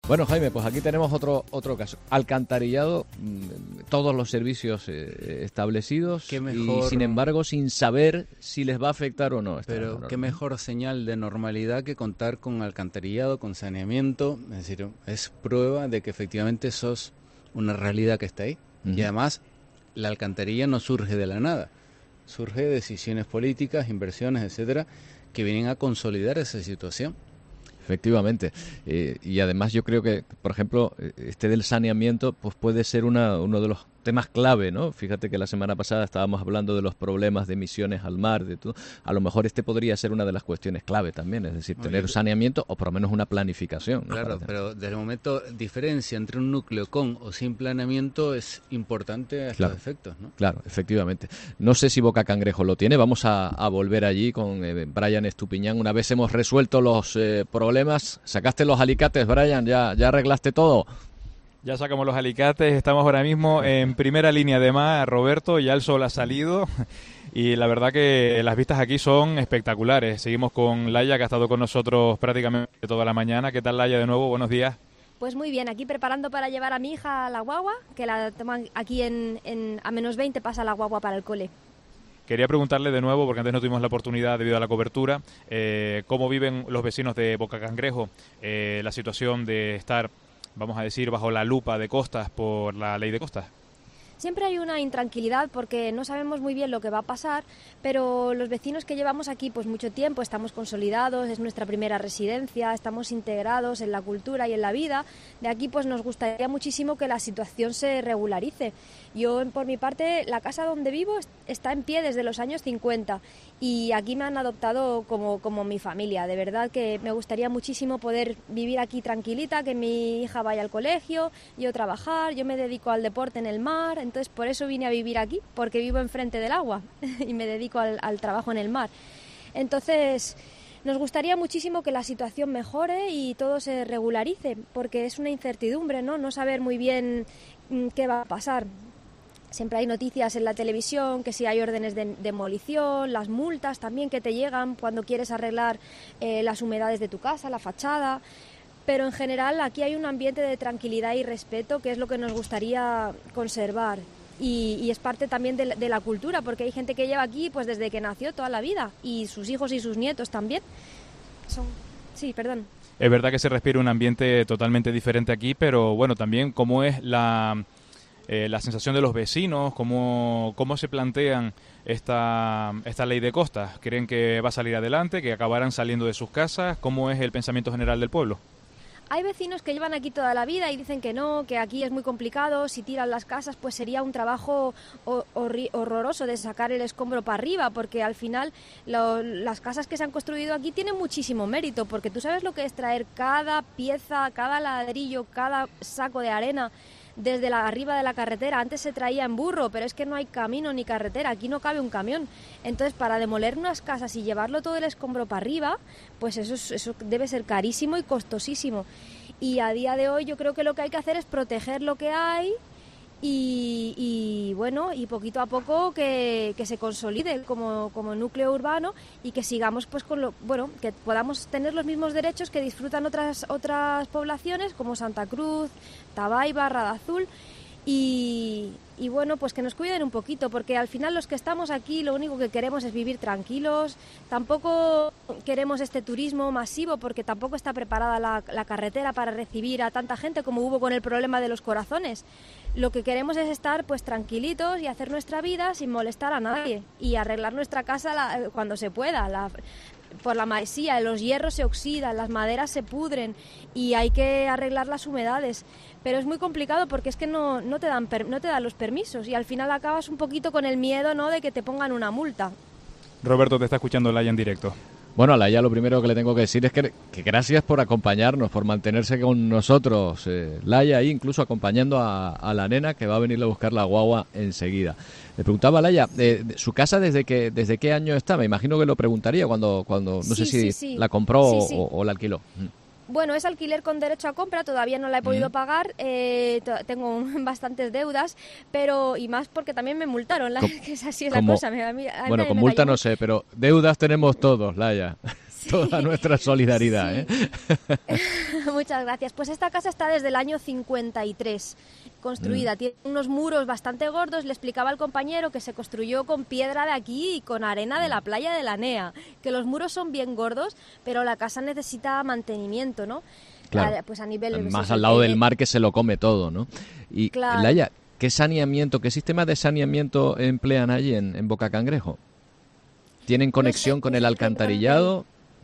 Bueno, Jaime, pues aquí tenemos otro caso. Alcantarillado, todos los servicios establecidos. Qué mejor, y, sin embargo, sin saber si les va a afectar o no. Pero qué mejor señal de normalidad que contar con alcantarillado, con saneamiento. Es decir, es prueba de que efectivamente eso es una realidad que está ahí. Uh-huh. Y además, la alcantarilla no surge de la nada. Surge de decisiones políticas, inversiones, etcétera, que vienen a consolidar esa situación. Efectivamente. Y además yo creo que, por ejemplo, este del saneamiento pues puede ser uno de los temas clave, ¿no? Fíjate que la semana pasada estábamos hablando de los problemas de emisiones al mar, de todo. A lo mejor este podría ser una de las cuestiones clave también, es decir, tener saneamiento o por lo menos una planificación, ¿no? Claro, pero desde el momento diferencia entre un núcleo con o sin planeamiento es importante a estos efectos, ¿no? Claro, efectivamente. No sé si Boca Cangrejo lo tiene, vamos a volver allí con Brian Estupiñán. Una vez hemos resuelto los problemas, sacaste los alicates, Brian, ya arreglaste todo. Ya sacamos los alicates, estamos ahora mismo en primera línea de mar, Roberto, ya el sol ha salido y la verdad que las vistas aquí son espectaculares. Seguimos con Laia, que ha estado con nosotros prácticamente toda la mañana. ¿Qué tal, Laia, de nuevo? Buenos días. Pues muy bien, aquí preparando para llevar a mi hija a la guagua, que la toman aquí a -20 pasa la guagua para el cole. Quería preguntarle de nuevo, porque antes no tuvimos la oportunidad debido a la cobertura, cómo viven los vecinos de Boca Cangrejo, la situación de estar, vamos a decir, bajo la lupa de Costas por la ley de costas. Siempre hay una intranquilidad porque no sabemos muy bien lo que va a pasar, pero los vecinos que llevamos aquí pues mucho tiempo, estamos consolidados, es nuestra primera residencia, estamos integrados en la cultura y en la vida. De aquí pues nos gustaría muchísimo que la situación se regularice. Yo, por mi parte, la casa donde vivo está en pie desde los años 50 y aquí me han adoptado como mi familia. De verdad que me gustaría muchísimo poder vivir aquí tranquilita, que mi hija vaya al colegio, yo trabajar, yo me dedico al deporte en el mar, entonces por eso vine a vivir aquí, porque vivo enfrente del agua y me dedico al trabajo en el mar. Entonces nos gustaría muchísimo que la situación mejore y todo se regularice, porque es una incertidumbre, ¿no? No saber muy bien qué va a pasar. Siempre hay noticias en la televisión, que si hay órdenes de demolición, las multas también que te llegan cuando quieres arreglar las humedades de tu casa, la fachada. Pero en general aquí hay un ambiente de tranquilidad y respeto que es lo que nos gustaría conservar. Y es parte también de la cultura, porque hay gente que lleva aquí pues desde que nació toda la vida, y sus hijos y sus nietos también. Sí, perdón. Es verdad que se respira un ambiente totalmente diferente aquí, pero bueno, también cómo es la sensación de los vecinos, cómo se plantean esta ley de costas. ¿Creen que va a salir adelante, que acabarán saliendo de sus casas? ¿Cómo es el pensamiento general del pueblo? Hay vecinos que llevan aquí toda la vida y dicen que no, que aquí es muy complicado, si tiran las casas pues sería un trabajo horroroso de sacar el escombro para arriba, porque al final las casas que se han construido aquí tienen muchísimo mérito, porque tú sabes lo que es traer cada pieza, cada ladrillo, cada saco de arena desde arriba de la carretera. Antes se traía en burro, pero es que no hay camino ni carretera, aquí no cabe un camión. Entonces, para demoler unas casas y llevarlo todo el escombro para arriba, pues eso debe ser carísimo y costosísimo. Y a día de hoy yo creo que lo que hay que hacer es proteger lo que hay y bueno, y poquito a poco que se consolide como núcleo urbano y que sigamos pues que podamos tener los mismos derechos que disfrutan otras poblaciones como Santa Cruz, Tabaiba, Radazul y bueno, pues que nos cuiden un poquito, porque al final los que estamos aquí lo único que queremos es vivir tranquilos. Tampoco queremos este turismo masivo, porque tampoco está preparada la carretera para recibir a tanta gente como hubo con el problema de los corazones. Lo que queremos es estar pues tranquilitos y hacer nuestra vida sin molestar a nadie y arreglar nuestra casa cuando se pueda. Por la maesía, los hierros se oxidan, las maderas se pudren y hay que arreglar las humedades. Pero es muy complicado porque es que no te dan los permisos y al final acabas un poquito con el miedo, ¿no?, de que te pongan una multa. Roberto, te está escuchando Laia en directo. Bueno, a Laia lo primero que le tengo que decir es que gracias por acompañarnos, por mantenerse con nosotros. Laia ahí incluso acompañando a la nena que va a venir a buscar la guagua enseguida. Le preguntaba a Laia, ¿su casa desde qué año está? Me imagino que lo preguntaría cuando no sé si la compró o la alquiló. Bueno, es alquiler con derecho a compra, todavía no la he podido pagar, tengo bastantes deudas, pero y más porque también me multaron, que es así la cosa. Bueno, con multa no sé, pero deudas tenemos todos, Laia. Toda nuestra solidaridad. Sí. Muchas gracias. Pues esta casa está desde el año 53 construida. Tiene unos muros bastante gordos. Le explicaba al compañero que se construyó con piedra de aquí y con arena de la playa de la Nea, que los muros son bien gordos, pero la casa necesita mantenimiento, ¿no? Claro. Pues a nivel más al lado del mar, que se lo come todo, ¿no? Y claro. Laia, ¿qué saneamiento, qué sistema de saneamiento emplean allí en Boca Cangrejo? ¿Tienen conexión con el alcantarillado?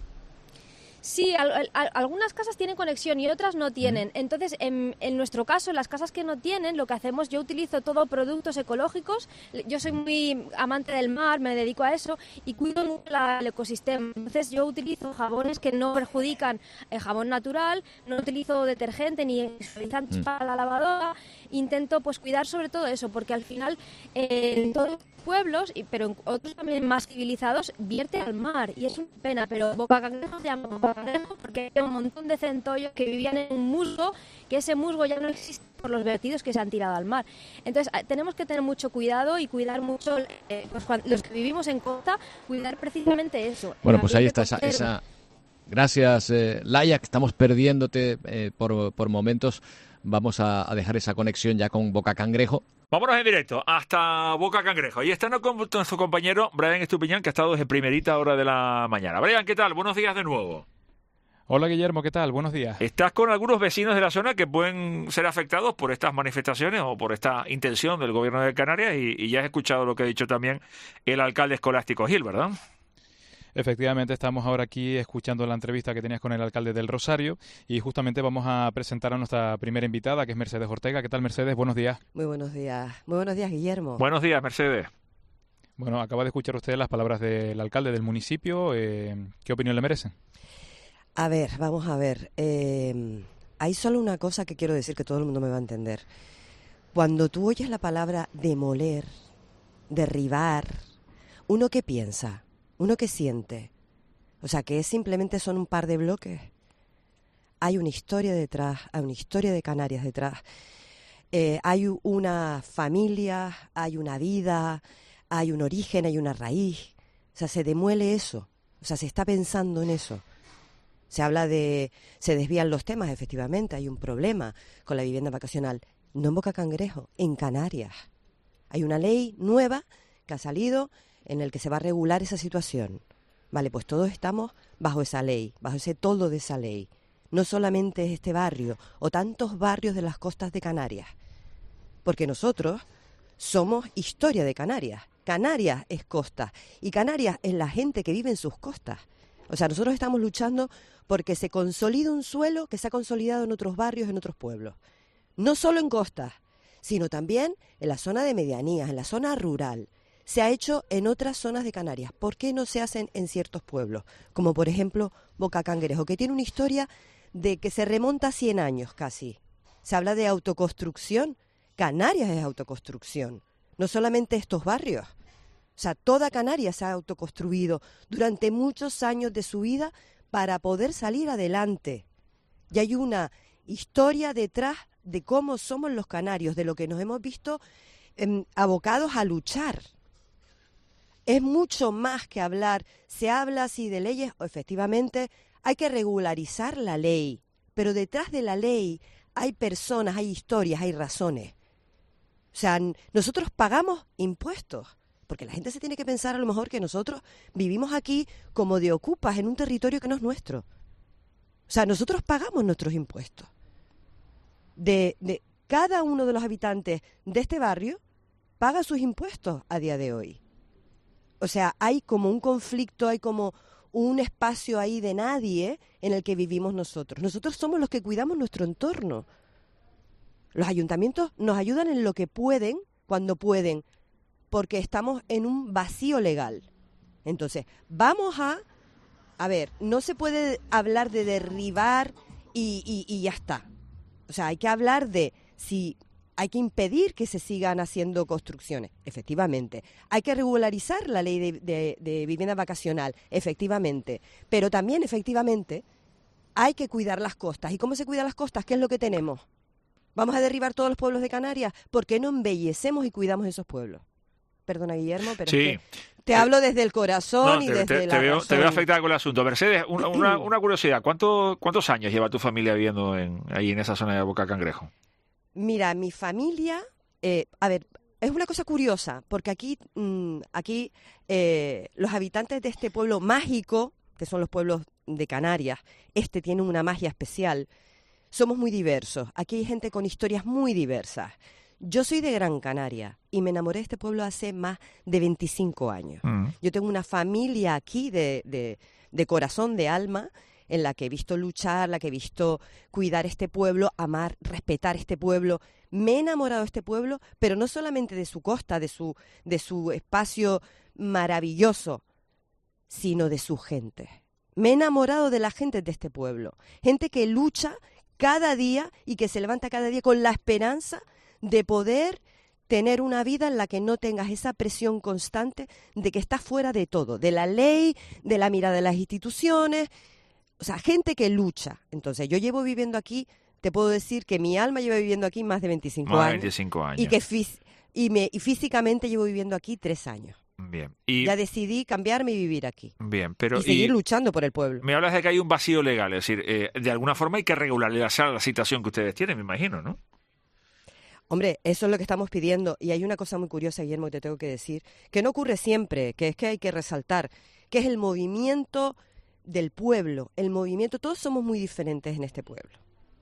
Sí, algunas casas tienen conexión y otras no tienen. Entonces, en nuestro caso, en las casas que no tienen, lo que hacemos, yo utilizo todo productos ecológicos. Yo soy muy amante del mar, me dedico a eso y cuido mucho el ecosistema. Entonces, yo utilizo jabones que no perjudican el jabón natural, no utilizo detergente ni suavizantes para la lavadora. Intento pues cuidar sobre todo eso, porque al final en todos los pueblos, pero en otros también más civilizados, vierte al mar y es una pena, pero Boca Cangrejo se llama Boca Cangrejo porque hay un montón de centollos que vivían en un musgo, que ese musgo ya no existe por los vertidos que se han tirado al mar. Entonces tenemos que tener mucho cuidado y cuidar mucho, pues, los que vivimos en costa, cuidar precisamente eso. Bueno, pues ahí está esa... Gracias, Laia, que estamos perdiéndote por momentos. Vamos a dejar esa conexión ya con Boca Cangrejo. Vámonos en directo hasta Boca Cangrejo. Y está con nuestro compañero Brian Estupiñán, que ha estado desde primerita hora de la mañana. Brian, ¿qué tal? Buenos días de nuevo. Hola, Guillermo, ¿qué tal? Buenos días. Estás con algunos vecinos de la zona que pueden ser afectados por estas manifestaciones o por esta intención del gobierno de Canarias y ya has escuchado lo que ha dicho también el alcalde Escolástico Gil, ¿verdad? Efectivamente, estamos ahora aquí escuchando la entrevista que tenías con el alcalde del Rosario y justamente vamos a presentar a nuestra primera invitada, que es Mercedes Ortega. ¿Qué tal, Mercedes? Buenos días. Muy buenos días. Muy buenos días, Guillermo. Buenos días, Mercedes. Bueno, acaba de escuchar usted las palabras del alcalde del municipio. ¿Qué opinión le merecen? A ver, vamos a ver. Hay solo una cosa que quiero decir que todo el mundo me va a entender. Cuando tú oyes la palabra demoler, derribar, ¿uno qué piensa? ¿Uno qué siente? O sea, que simplemente son un par de bloques. Hay una historia detrás, hay una historia de Canarias detrás. Hay una familia, hay una vida, hay un origen, hay una raíz. O sea, se demuele eso. O sea, se está pensando en eso. Se desvían los temas, efectivamente. Hay un problema con la vivienda vacacional. No en Boca Cangrejo, en Canarias. Hay una ley nueva que ha salido en el que se va a regular esa situación. Vale, pues todos estamos bajo esa ley, bajo ese toldo de esa ley. No solamente es este barrio o tantos barrios de las costas de Canarias, porque nosotros somos historia de Canarias. Canarias es costa y Canarias es la gente que vive en sus costas. O sea, nosotros estamos luchando porque se consolide un suelo que se ha consolidado en otros barrios, en otros pueblos. No solo en costas, sino también en la zona de medianías, en la zona rural. Se ha hecho en otras zonas de Canarias. ¿Por qué no se hacen en ciertos pueblos? Como por ejemplo Boca Cangrejo, que tiene una historia de que se remonta a 100 años casi. Se habla de autoconstrucción. Canarias es autoconstrucción. No solamente estos barrios. O sea, toda Canarias se ha autoconstruido durante muchos años de su vida para poder salir adelante. Y hay una historia detrás de cómo somos los canarios, de lo que nos hemos visto abocados a luchar. Es mucho más que hablar. Se habla así de leyes, o efectivamente hay que regularizar la ley, pero detrás de la ley hay personas, hay historias, hay razones. O sea, nosotros pagamos impuestos, porque la gente se tiene que pensar a lo mejor que nosotros vivimos aquí como de ocupas en un territorio que no es nuestro. O sea, nosotros pagamos nuestros impuestos. De cada uno de los habitantes de este barrio paga sus impuestos a día de hoy. O sea, hay como un conflicto, hay como un espacio ahí de nadie en el que vivimos nosotros. Nosotros somos los que cuidamos nuestro entorno. Los ayuntamientos nos ayudan en lo que pueden, cuando pueden, porque estamos en un vacío legal. Entonces, vamos a ver, no se puede hablar de derribar y ya está. O sea, hay que hablar de si hay que impedir que se sigan haciendo construcciones, efectivamente. Hay que regularizar la ley de vivienda vacacional, efectivamente. Pero también, efectivamente, hay que cuidar las costas. ¿Y cómo se cuidan las costas? ¿Qué es lo que tenemos? ¿Vamos a derribar todos los pueblos de Canarias? ¿Por qué no embellecemos y cuidamos esos pueblos? perdona Guillermo, pero Sí. es que te hablo desde el corazón y desde la razón. Te veo afectada con el asunto. Mercedes, una curiosidad. ¿Cuántos años lleva tu familia viviendo ahí en esa zona de Boca Cangrejo? Mira, mi familia, a ver, es una cosa curiosa, porque aquí los habitantes de este pueblo mágico, que son los pueblos de Canarias, tienen una magia especial. Somos muy diversos. Aquí hay gente con historias muy diversas. Yo soy de Gran Canaria y me enamoré de este pueblo hace más de 25 años. Yo tengo una familia aquí de corazón, de alma, en la que he visto luchar, la que he visto cuidar este pueblo, amar, respetar este pueblo. Me he enamorado de este pueblo, pero no solamente de su costa, de su espacio maravilloso, sino de su gente. Me he enamorado de la gente de este pueblo. Gente que lucha cada día y que se levanta cada día con la esperanza de poder tener una vida en la que no tengas esa presión constante de que estás fuera de todo, de la ley, de la mirada de las instituciones. O sea, gente que lucha. Entonces, yo llevo viviendo aquí, te puedo decir que mi alma lleva viviendo aquí más de 25 años. Más de 25 años. Y que físicamente llevo viviendo aquí 3 años. Bien. Ya decidí cambiarme y vivir aquí. Bien, pero... Y seguir luchando por el pueblo. Me hablas de que hay un vacío legal, es decir, de alguna forma hay que regularizar la situación que ustedes tienen, me imagino, ¿no? Hombre, eso es lo que estamos pidiendo. Y hay una cosa muy curiosa, Guillermo, que te tengo que decir, que no ocurre siempre, que es que hay que resaltar, que es el movimiento del pueblo, el movimiento. Todos somos muy diferentes en este pueblo,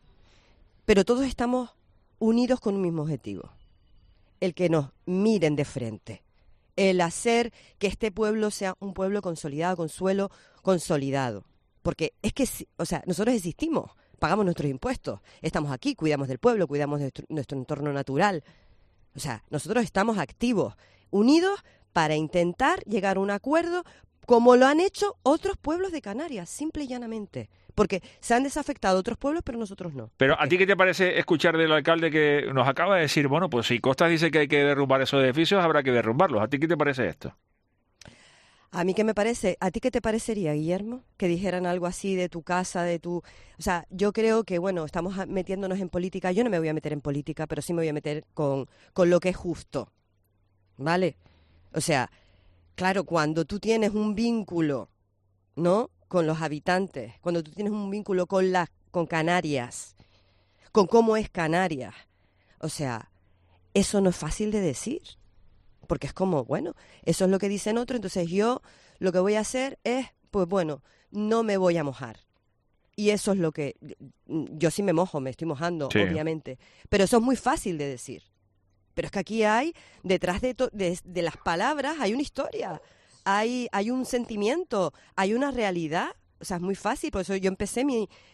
pero todos estamos unidos con un mismo objetivo, el que nos miren de frente, el hacer que este pueblo sea un pueblo consolidado, con suelo consolidado, porque es que, o sea, nosotros existimos, pagamos nuestros impuestos, estamos aquí, cuidamos del pueblo, cuidamos de nuestro entorno natural. O sea, nosotros estamos activos, unidos para intentar llegar a un acuerdo como lo han hecho otros pueblos de Canarias, simple y llanamente. Porque se han desafectado otros pueblos, pero nosotros no. Pero ¿a ti qué te parece escuchar del alcalde que nos acaba de decir, bueno, pues si Costas dice que hay que derrumbar esos edificios, habrá que derrumbarlos? ¿A ti qué te parece esto? A mí qué me parece, ¿a ti qué te parecería, Guillermo? Que dijeran algo así de tu casa, de tu... O sea, yo creo que, bueno, estamos metiéndonos en política. Yo no me voy a meter en política, pero sí me voy a meter con lo que es justo, ¿vale? O sea, claro, cuando tú tienes un vínculo, ¿no?, con los habitantes, cuando tú tienes un vínculo con Canarias, con cómo es Canarias, o sea, eso no es fácil de decir. Porque es como, bueno, eso es lo que dicen otros, entonces yo lo que voy a hacer es, pues bueno, no me voy a mojar. Y eso es lo que... Yo sí me mojo, me estoy mojando, sí, obviamente. Pero eso es muy fácil de decir. Pero es que aquí hay, detrás de las palabras, hay una historia, hay un sentimiento, hay una realidad. O sea, es muy fácil, por eso yo empecé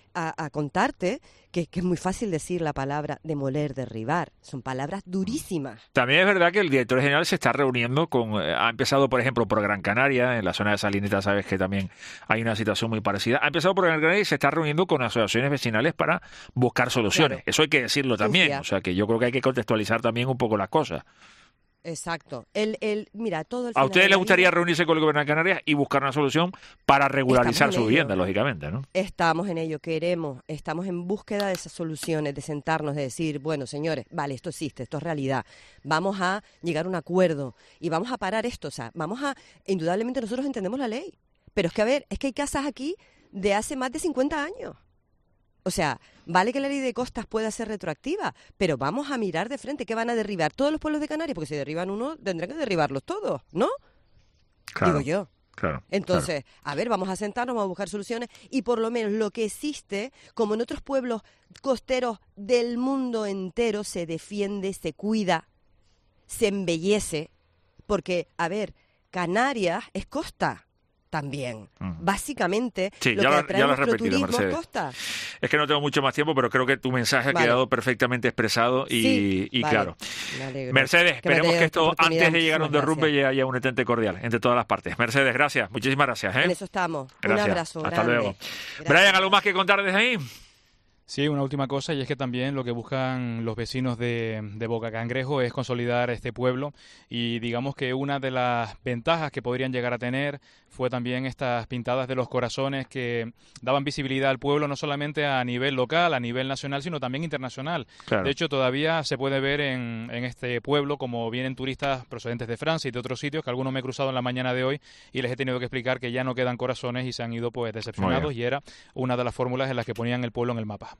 a contarte que es muy fácil decir la palabra demoler, derribar. Son palabras durísimas. También es verdad que el director general se está reuniendo ha empezado, por ejemplo, por Gran Canaria, en la zona de Salineta, sabes que también hay una situación muy parecida. Ha empezado por Gran Canaria y se está reuniendo con asociaciones vecinales para buscar soluciones. Claro. Eso hay que decirlo también. O sea, que yo creo que hay que contextualizar también un poco las cosas. Exacto. Mira, todo el ¿A ustedes les gustaría reunirse con el gobierno de Canarias y buscar una solución para regularizar su vivienda, lógicamente, ¿no? Estamos en ello, estamos en búsqueda de esas soluciones, de sentarnos, de decir, bueno, señores, vale, esto existe, esto es realidad, vamos a llegar a un acuerdo y vamos a parar esto, o sea, indudablemente nosotros entendemos la ley, pero es que, a ver, es que hay casas aquí de hace más de 50 años. O sea, vale que la ley de costas pueda ser retroactiva, pero vamos a mirar de frente que van a derribar todos los pueblos de Canarias, porque si derriban uno, tendrán que derribarlos todos, ¿no? Claro, digo yo. Claro. Entonces, claro. A ver, vamos a sentarnos, vamos a buscar soluciones y por lo menos lo que existe, como en otros pueblos costeros del mundo entero, se defiende, se cuida, se embellece, porque, a ver, Canarias es costa. También. Básicamente, sí, lo que atrae nuestro turismo es costa. Es que no tengo mucho más tiempo, pero creo que tu mensaje ha quedado perfectamente expresado y claro. Mercedes, esperemos que esto, antes de llegar a un derrumbe, haya un entente cordial entre todas las partes. Mercedes, gracias. Muchísimas gracias. En eso estamos. Gracias. Un abrazo. Hasta grande. luego. Gracias. Brian, ¿algo más que contar desde ahí? Sí, una última cosa, y es que también lo que buscan los vecinos de Boca Cangrejo es consolidar este pueblo, y digamos que una de las ventajas que podrían llegar a tener fue también estas pintadas de los corazones que daban visibilidad al pueblo no solamente a nivel local, a nivel nacional, sino también internacional. Claro. De hecho, todavía se puede ver en este pueblo como vienen turistas procedentes de Francia y de otros sitios, que algunos me he cruzado en la mañana de hoy y les he tenido que explicar que ya no quedan corazones y se han ido pues decepcionados, y era una de las fórmulas en las que ponían el pueblo en el mapa.